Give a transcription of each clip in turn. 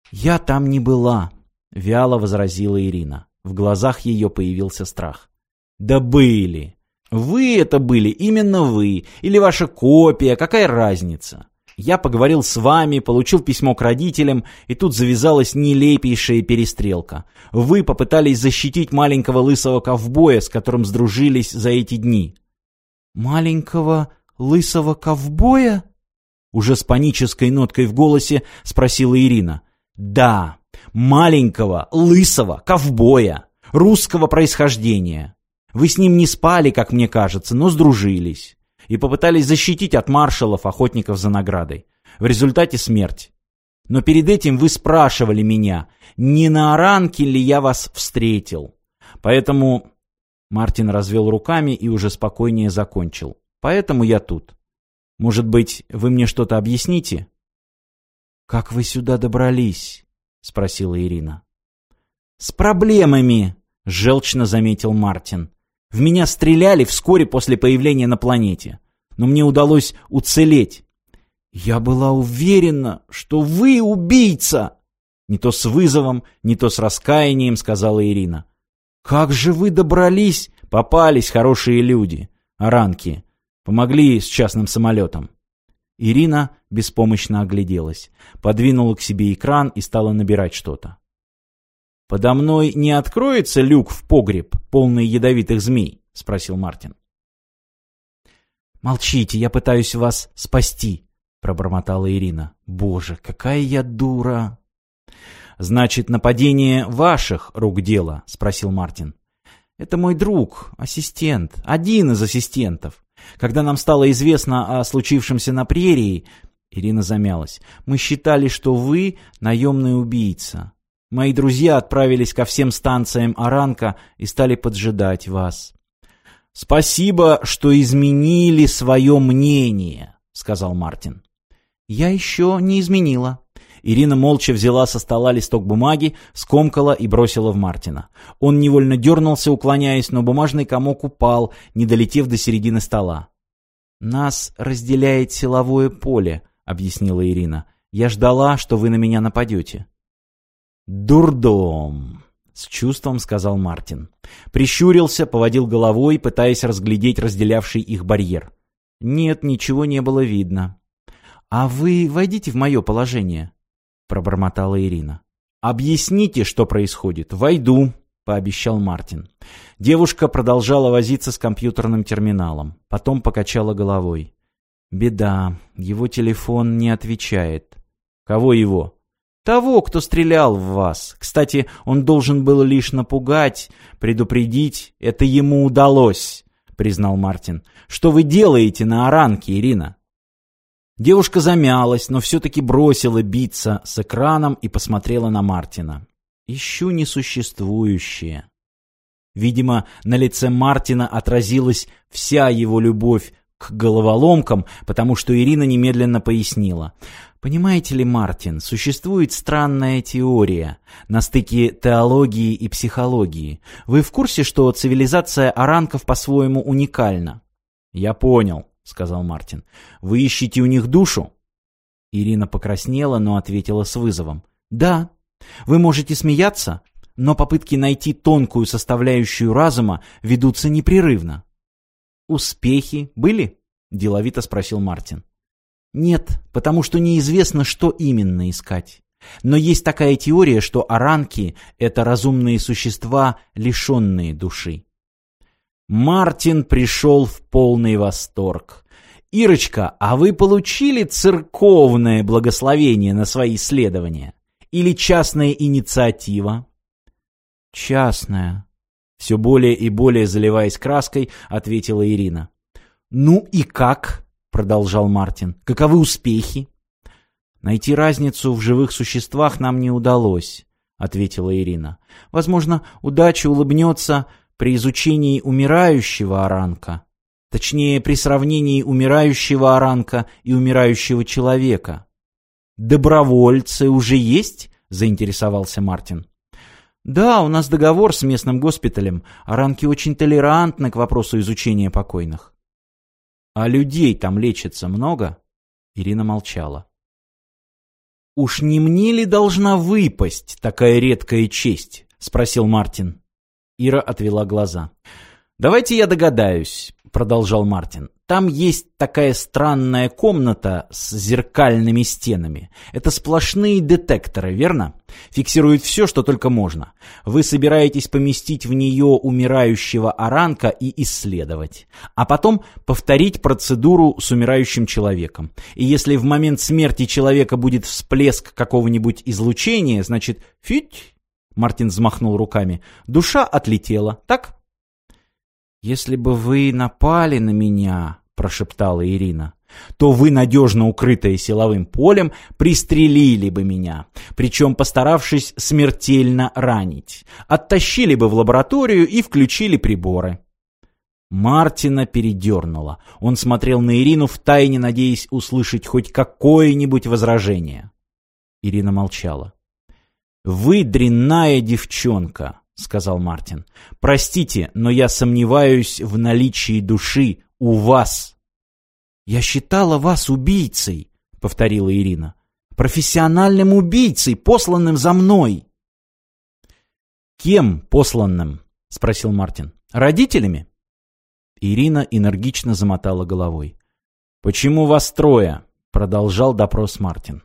«Я там не была», — вяло возразила Ирина. В глазах ее появился страх. «Да были. Вы это были, именно вы. Или ваша копия, какая разница? Я поговорил с вами, получил письмо к родителям, и тут завязалась нелепейшая перестрелка. Вы попытались защитить маленького лысого ковбоя, с которым сдружились за эти дни». «Маленького лысого ковбоя?» Уже с панической ноткой в голосе спросила Ирина. «Да, маленького лысого ковбоя, русского происхождения. Вы с ним не спали, как мне кажется, но сдружились. И попытались защитить от маршалов, охотников за наградой. В результате смерть. Но перед этим вы спрашивали меня, не на Оранке ли я вас встретил. Поэтому...» Мартин развел руками и уже спокойнее закончил. «Поэтому я тут. Может быть, вы мне что-то объясните?» «Как вы сюда добрались?» — спросила Ирина. «С проблемами», — желчно заметил Мартин. «В меня стреляли вскоре после появления на планете. Но мне удалось уцелеть». «Я была уверена, что вы убийца!» Не то с вызовом, не то с раскаянием сказала Ирина. «Как же вы добрались?» «Попались хорошие люди, оранки. Помогли с частным самолетом». Ирина беспомощно огляделась, подвинула к себе экран и стала набирать что-то. «Подо мной не откроется люк в погреб, полный ядовитых змей?» — спросил Мартин. «Молчите, я пытаюсь вас спасти», — пробормотала Ирина. «Боже, какая я дура!» «Значит, нападение ваших рук дело?» — спросил Мартин. «Это мой друг, ассистент, один из ассистентов. Когда нам стало известно о случившемся на прерии...» Ирина замялась. «Мы считали, что вы наемный убийца. Мои друзья отправились ко всем станциям Оранка и стали поджидать вас». «Спасибо, что изменили свое мнение», — сказал Мартин. «Я еще не изменила». Ирина молча взяла со стола листок бумаги, скомкала и бросила в Мартина. Он невольно дернулся, уклоняясь, но бумажный комок упал, не долетев до середины стола. «Нас разделяет силовое поле», — объяснила Ирина. «Я ждала, что вы на меня нападете». «Дурдом», — с чувством сказал Мартин. Прищурился, поводил головой, пытаясь разглядеть разделявший их барьер. Нет, ничего не было видно. «А вы войдите в мое положение», — пробормотала Ирина. «Объясните, что происходит. Войду», — пообещал Мартин. Девушка продолжала возиться с компьютерным терминалом. Потом покачала головой. «Беда. Его телефон не отвечает». «Кого его?» «Того, кто стрелял в вас. Кстати, он должен был лишь напугать, предупредить. Это ему удалось», — признал Мартин. «Что вы делаете на Оранке, Ирина?» Девушка замялась, но все-таки бросила биться с экраном и посмотрела на Мартина. «Ищу несуществующее». Видимо, на лице Мартина отразилась вся его любовь к головоломкам, потому что Ирина немедленно пояснила. «Понимаете ли, Мартин, существует странная теория на стыке теологии и психологии. Вы в курсе, что цивилизация оранков по-своему уникальна?» «Я понял», — сказал Мартин. «Вы ищете у них душу?» Ирина покраснела, но ответила с вызовом. «Да. Вы можете смеяться, но попытки найти тонкую составляющую разума ведутся непрерывно». «Успехи были?» — деловито спросил Мартин. «Нет, потому что неизвестно, что именно искать. Но есть такая теория, что оранки — это разумные существа, лишенные души». Мартин пришел в полный восторг. «Ирочка, а вы получили церковное благословение на свои исследования? Или частная инициатива?» «Частная», — все более и более заливаясь краской, ответила Ирина. «Ну и как?» — продолжал Мартин. «Каковы успехи?» «Найти разницу в живых существах нам не удалось», — ответила Ирина. «Возможно, удача улыбнется при изучении умирающего оранка, точнее, при сравнении умирающего оранка и умирающего человека». «Добровольцы уже есть?» — заинтересовался Мартин. «Да, у нас договор с местным госпиталем. Оранки очень толерантны к вопросу изучения покойных». «А людей там лечится много?» Ирина молчала. «Уж не мне ли должна выпасть такая редкая честь?» — спросил Мартин. Ира отвела глаза. «Давайте я догадаюсь», — продолжал Мартин. «Там есть такая странная комната с зеркальными стенами. Это сплошные детекторы, верно? Фиксируют все, что только можно. Вы собираетесь поместить в нее умирающего Аранка и исследовать. А потом повторить процедуру с умирающим человеком. И если в момент смерти человека будет всплеск какого-нибудь излучения, значит, фить!» Мартин взмахнул руками. «Душа отлетела, так?» «Если бы вы напали на меня, — прошептала Ирина, — то вы, надежно укрытые силовым полем, пристрелили бы меня, причем постаравшись смертельно ранить. Оттащили бы в лабораторию и включили приборы». Мартина передернуло. Он смотрел на Ирину, втайне надеясь услышать хоть какое-нибудь возражение. Ирина молчала. «Вы дрянная девчонка», — сказал Мартин. «Простите, но я сомневаюсь в наличии души у вас». «Я считала вас убийцей», — повторила Ирина. «Профессиональным убийцей, посланным за мной». «Кем посланным?» — спросил Мартин. «Родителями?» Ирина энергично замотала головой. «Почему вас трое?» — продолжал допрос Мартин.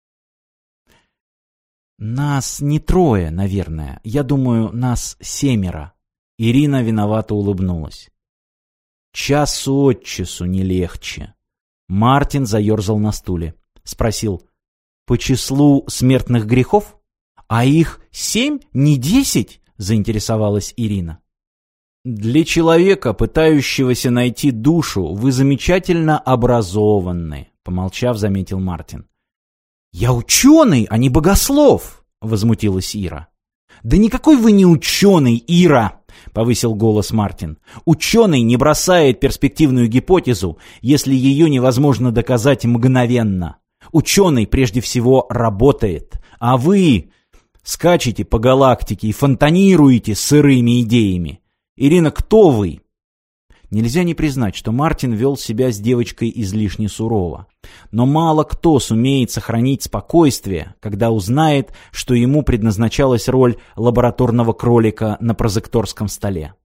«Нас не трое, наверное. Я думаю, нас 7». Ирина виновато улыбнулась. «Час от часу не легче». Мартин заерзал на стуле. Спросил: «По числу смертных грехов? А их 7, не 10?» заинтересовалась Ирина. «Для человека, пытающегося найти душу, вы замечательно образованы», помолчав, заметил Мартин. «Я ученый, а не богослов!» — возмутилась Ира. «Да никакой вы не ученый, Ира!» — повысил голос Мартин. «Ученый не бросает перспективную гипотезу, если ее невозможно доказать мгновенно. Ученый прежде всего работает, а вы скачете по галактике и фонтанируете сырыми идеями. Ирина, кто вы?» Нельзя не признать, что Мартин вел себя с девочкой излишне сурово. Но мало кто сумеет сохранить спокойствие, когда узнает, что ему предназначалась роль лабораторного кролика на прозекторском столе.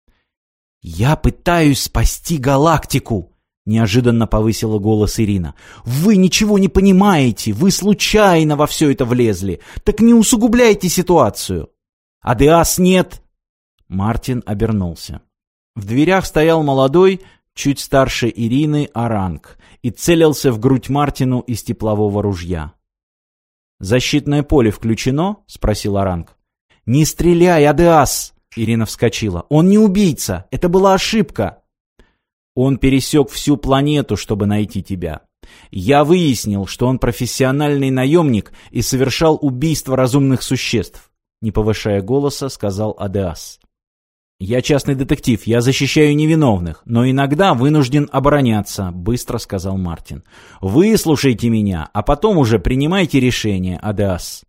«Я пытаюсь спасти галактику!» — неожиданно повысила голос Ирина. «Вы ничего не понимаете! Вы случайно во все это влезли! Так не усугубляйте ситуацию!» «Адеас нет!» Мартин обернулся. В дверях стоял молодой, чуть старше Ирины, Аранк и целился в грудь Мартину из теплового ружья. «Защитное поле включено?» — спросил Аранк. «Не стреляй, Адеас!» — Ирина вскочила. «Он не убийца! Это была ошибка!» «Он пересек всю планету, чтобы найти тебя. Я выяснил, что он профессиональный наемник и совершал убийство разумных существ», — не повышая голоса, сказал Адеас. «Я частный детектив, я защищаю невиновных, но иногда вынужден обороняться», — быстро сказал Мартин. «Выслушайте меня, а потом уже принимайте решение, Адеас».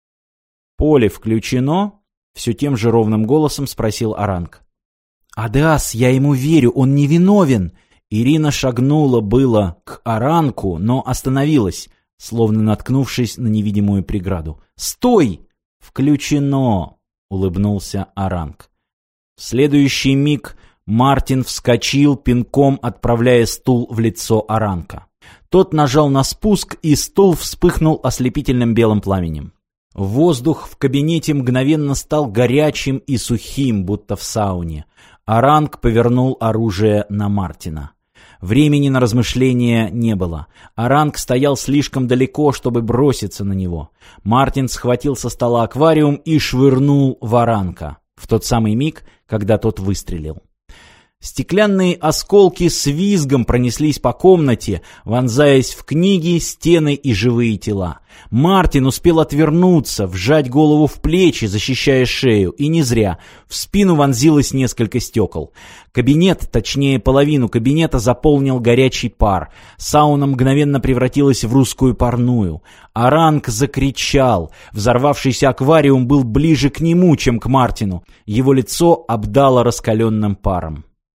«Поле включено?» — все тем же ровным голосом спросил Аранк. «Адеас, я ему верю, он невиновен». Ирина шагнула было к Аранку, но остановилась, словно наткнувшись на невидимую преграду. «Стой!» «Включено!» — улыбнулся Аранк. В следующий миг Мартин вскочил, пинком отправляя стул в лицо Аранка. Тот нажал на спуск, и стул вспыхнул ослепительным белым пламенем. Воздух в кабинете мгновенно стал горячим и сухим, будто в сауне. Аранк повернул оружие на Мартина. Времени на размышления не было. Аранк стоял слишком далеко, чтобы броситься на него. Мартин схватил со стола аквариум и швырнул в Аранка в тот самый миг, когда тот выстрелил. Стеклянные осколки с визгом пронеслись по комнате, вонзаясь в книги, стены и живые тела. Мартин успел отвернуться, вжать голову в плечи, защищая шею, и не зря. В спину вонзилось несколько стекол. Кабинет, точнее половину кабинета, заполнил горячий пар. Сауна мгновенно превратилась в русскую парную. Аранк закричал. Взорвавшийся аквариум был ближе к нему, чем к Мартину. Его лицо обдало раскаленным паром.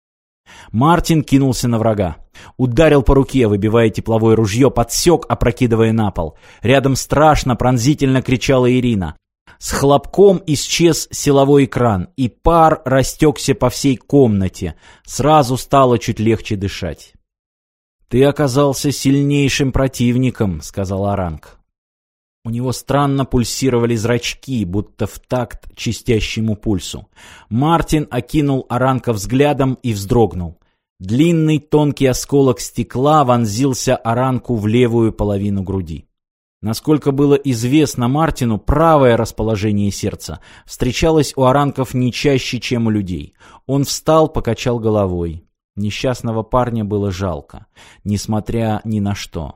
Мартин кинулся на врага. Ударил по руке, выбивая тепловое ружье, подсек, опрокидывая на пол. Рядом страшно, пронзительно кричала Ирина. С хлопком исчез силовой экран, и пар растекся по всей комнате. Сразу стало чуть легче дышать. «Ты оказался сильнейшим противником», — сказал Аранг. У него странно пульсировали зрачки, будто в такт частящему пульсу. Мартин окинул Аранга взглядом и вздрогнул. Длинный тонкий осколок стекла вонзился Арангу в левую половину груди. Насколько было известно Мартину, правое расположение сердца встречалось у Арангов не чаще, чем у людей. Он встал, покачал головой. Несчастного парня было жалко, несмотря ни на что.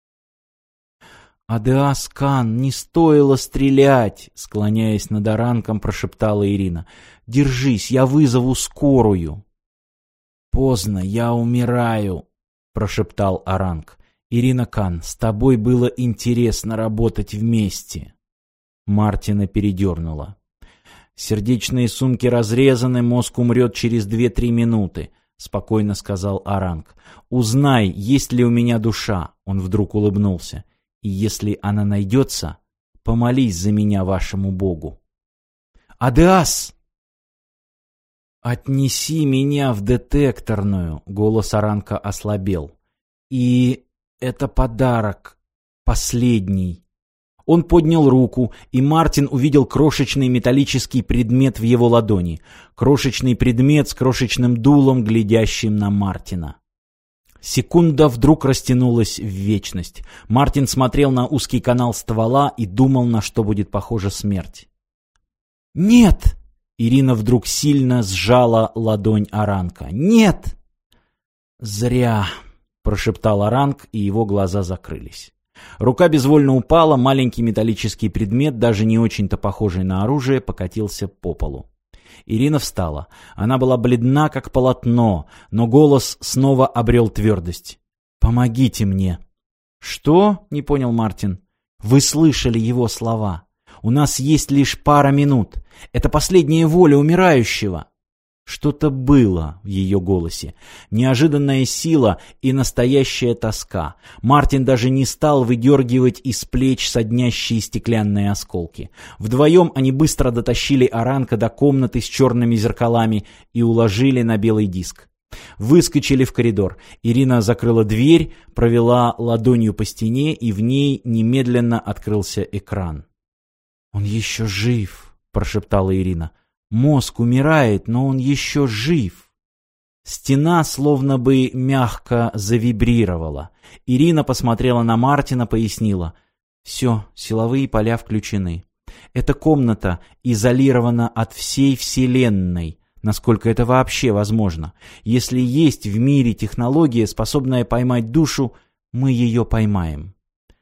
«Адеас Кан, не стоило стрелять!» — склоняясь над Арангом, прошептала Ирина. «Держись, я вызову скорую!» «Поздно, я умираю!» — прошептал Аранг. «Ирина Кан, с тобой было интересно работать вместе!» Мартина передернуло. «Сердечные сумки разрезаны, мозг умрет через 2-3 минуты», — спокойно сказал Аранг. «Узнай, есть ли у меня душа!» — он вдруг улыбнулся. «И если она найдется, помолись за меня вашему Богу». «Адеас!» «Отнеси меня в детекторную», — голос Аранга ослабел. «И это подарок, последний». Он поднял руку, и Мартин увидел крошечный металлический предмет в его ладони. Крошечный предмет с крошечным дулом, глядящим на Мартина. Секунда вдруг растянулась в вечность. Мартин смотрел на узкий канал ствола и думал, на что будет похожа смерть. «Нет!» Ирина вдруг сильно сжала ладонь Аранга. «Нет!» «Зря!» — прошептал Аранг, и его глаза закрылись. Рука безвольно упала, маленький металлический предмет, даже не очень-то похожий на оружие, покатился по полу. Ирина встала. Она была бледна, как полотно, но голос снова обрел твердость. «Помогите мне!» «Что?» — не понял Мартин. «Вы слышали его слова. У нас есть лишь пара минут. Это последняя воля умирающего». Что-то было в ее голосе. Неожиданная сила и настоящая тоска. Мартин даже не стал выдергивать из плеч соднящие стеклянные осколки. Вдвоем они быстро дотащили Аранга до комнаты с черными зеркалами и уложили на белый диск. Выскочили в коридор. Ирина закрыла дверь, провела ладонью по стене, и в ней немедленно открылся экран. «Он еще жив», — прошептала Ирина. «Мозг умирает, но он еще жив». Стена словно бы мягко завибрировала. Ирина посмотрела на Мартина, пояснила. «Все, силовые поля включены. Эта комната изолирована от всей Вселенной, насколько это вообще возможно. Если есть в мире технология, способная поймать душу, мы ее поймаем».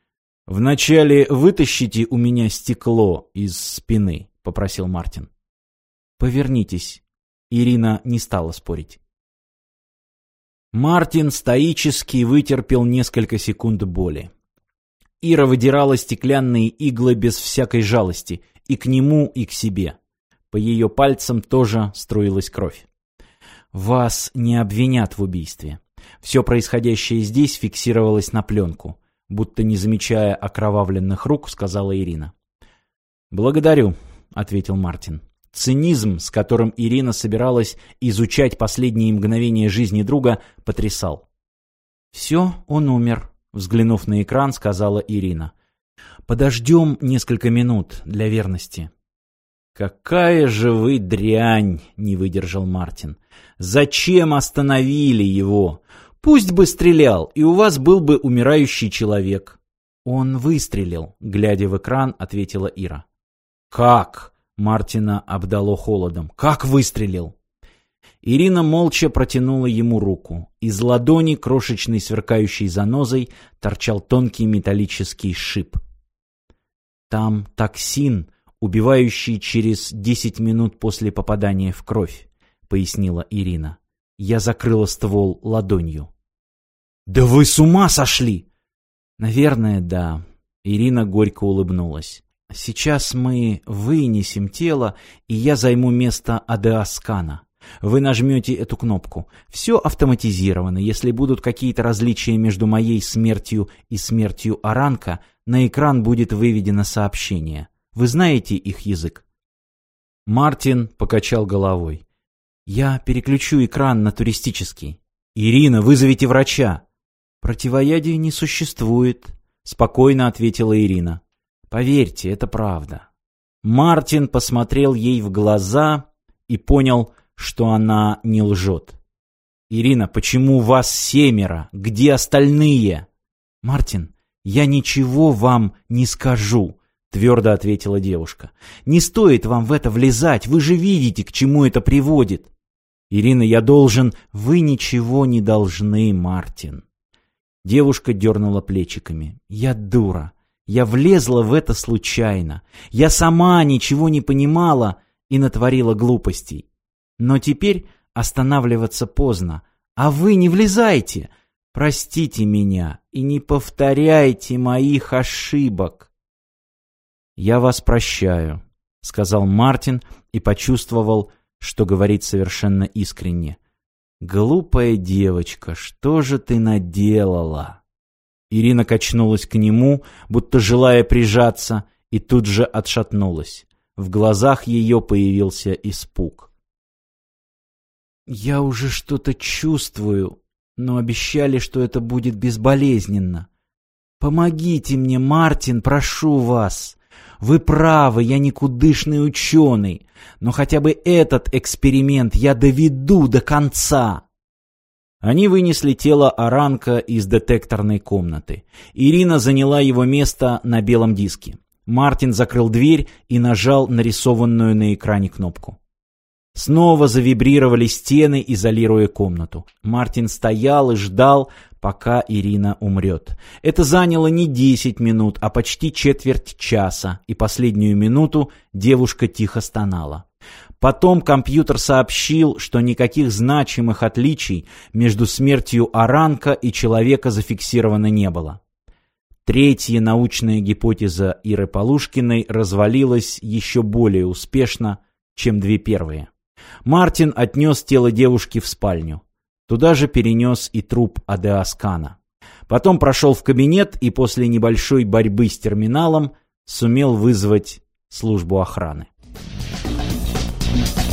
«Вначале вытащите у меня стекло из спины», — попросил Мартин. «Повернитесь». Ирина не стала спорить. Мартин стоически вытерпел несколько секунд боли. Ира выдирала стеклянные иглы без всякой жалости, и к нему, и к себе. По ее пальцам тоже струилась кровь. «Вас не обвинят в убийстве. Все происходящее здесь фиксировалось на пленку», будто не замечая окровавленных рук, сказала Ирина. «Благодарю», — ответил Мартин. Цинизм, с которым Ирина собиралась изучать последние мгновения жизни друга, потрясал. «Все, он умер», — взглянув на экран, сказала Ирина. «Подождем несколько минут для верности». «Какая же вы дрянь!» — не выдержал Мартин. «Зачем остановили его? Пусть бы стрелял, и у вас был бы умирающий человек». «Он выстрелил», — глядя в экран, ответила Ира. «Как?» — Мартина обдало холодом. «Как выстрелил?» Ирина молча протянула ему руку. Из ладони, крошечной сверкающей занозой, торчал тонкий металлический шип. «Там токсин, убивающий через 10 минут после попадания в кровь», — пояснила Ирина. Я закрыла ствол ладонью. «Да вы с ума сошли!» «Наверное, да». Ирина горько улыбнулась. «Сейчас мы вынесем тело, и я займу место Адеас Кана. Вы нажмете эту кнопку. Все автоматизировано. Если будут какие-то различия между моей смертью и смертью Аранка, на экран будет выведено сообщение. Вы знаете их язык?» Мартин покачал головой. «Я переключу экран на туристический». «Ирина, вызовите врача!» «Противоядия не существует», — спокойно ответила Ирина. «Поверьте, это правда». Мартин посмотрел ей в глаза и понял, что она не лжет. «Ирина, почему вас 7? Где остальные?» «Мартин, я ничего вам не скажу», — твердо ответила девушка. «Не стоит вам в это влезать, вы же видите, к чему это приводит». «Ирина, я должен...» «Вы ничего не должны, Мартин». Девушка дернула плечиками. «Я дура. Я влезла в это случайно. Я сама ничего не понимала и натворила глупостей. Но теперь останавливаться поздно. А вы не влезайте. Простите меня и не повторяйте моих ошибок». «Я вас прощаю», — сказал Мартин и почувствовал, что говорит совершенно искренне. «Глупая девочка, что же ты наделала?» Ирина качнулась к нему, будто желая прижаться, и тут же отшатнулась. В глазах ее появился испуг. «Я уже что-то чувствую, но обещали, что это будет безболезненно. Помогите мне, Мартин, прошу вас. Вы правы, я никудышный ученый, но хотя бы этот эксперимент я доведу до конца». Они вынесли тело Аранка из детекторной комнаты. Ирина заняла его место на белом диске. Мартин закрыл дверь и нажал нарисованную на экране кнопку. Снова завибрировали стены, изолируя комнату. Мартин стоял и ждал, пока Ирина умрет. Это заняло не 10 минут, а почти четверть часа, и последнюю минуту девушка тихо стонала. Потом компьютер сообщил, что никаких значимых отличий между смертью Аранка и человека зафиксировано не было. Третья научная гипотеза Иры Полушкиной развалилась еще более успешно, чем две первые. Мартин отнес тело девушки в спальню. Туда же перенес и труп Адеаскана. Потом прошел в кабинет и после небольшой борьбы с терминалом сумел вызвать службу охраны.